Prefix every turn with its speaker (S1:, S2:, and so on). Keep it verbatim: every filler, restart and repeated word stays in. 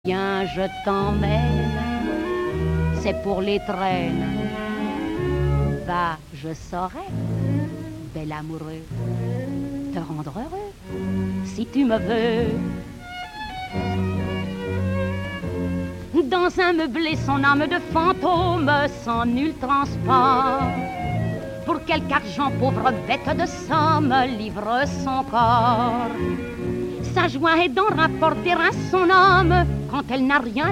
S1: Viens, je t'emmène, c'est pour les traînes. Va, je saurai, bel amoureux, te rendre heureux, si tu me veux. Dans un meublé, son âme de fantôme, sans nul transport. Pour quelque argent, pauvre bête de somme, livre son corps. Sa joie est d'en rapporter à son âme quand elle n'a rien